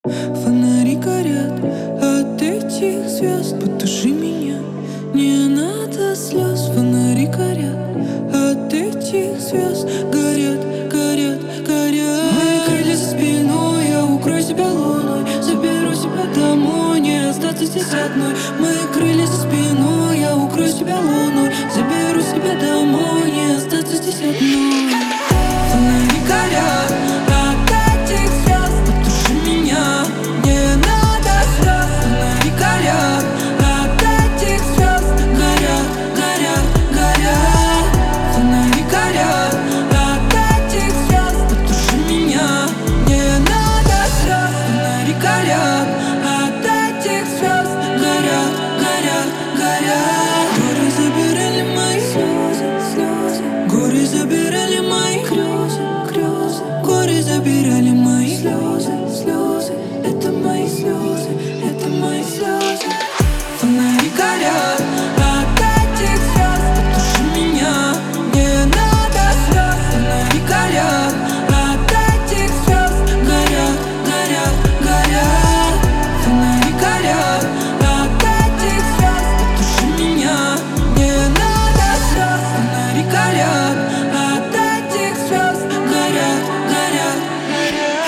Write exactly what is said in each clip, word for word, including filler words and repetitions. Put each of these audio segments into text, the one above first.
Фонари горят от этих звезд. Потуши меня, не надо слез. Фонари горят от этих звезд. Горят, горят, горят. Мои крылья за спиной, я укрою себя луной. Заберу себя домой, не остаться здесь одной. Мои крылья за спиной, я укрою себя луной. Заберу себя домой, не остаться здесь одной. Фонари горят от этих звезд. Потуши меня, не надо слез. Фонари горят от этих звезд. Горят, горят, горят. Фонари горят от этих звезд. Потуши меня, не надо слез. Фонари горят от этих звезд. Горят, горят, горят. Горы забирали мои слезы, слезы. Горы забирали мои грезы, грезы. Горы забирали мои слезы, слезы. Это мои слезы, это мои слезы. Фонари горят от этих звезд. Потуши меня, не надо слез. Фонари горят от этих звезд. Горят, горят, горят. Фонари горят от этих звезд. Потуши меня, не надо слез. Фонари горят от этих звезд. Горят, горят, горят.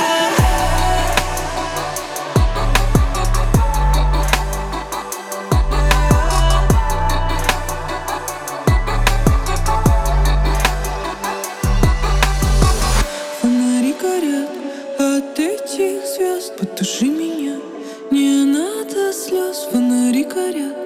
Фонари горят от этих звезд. Потуши меня, не надо слез. Фонари горят